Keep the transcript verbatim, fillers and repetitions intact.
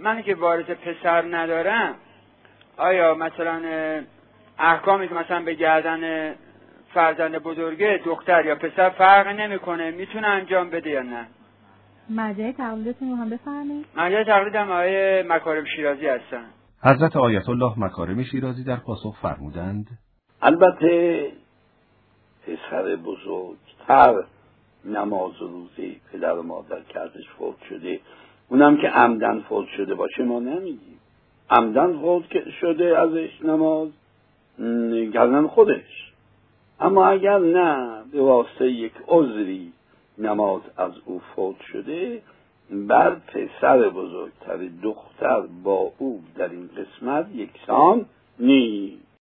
من که وارث پسر ندارم، آیا مثلا احکامی که مثلا به گردن فرزند بزرگه دختر یا پسر فرق نمیکنه میتونه انجام بده یا نه؟ مرجع تقلیدتون رو هم بفرمایید. مرجع تقلیدم آقای مکارم شیرازی هستن. حضرت آیت الله مکارم شیرازی در پاسخ فرمودند: البته پسر بزرگتر نماز روزه پدر و مادر که ازش فوت شده، اونم که عمدن فوت شده باشه ما نمیگیم. عمدن فوت شده ازش نماز گردن خودش، اما اگر نه به واسطه یک عذری نماز از او فوت شده، بر پسر بزرگتر دختر با او در این قسمت یکسان نیست.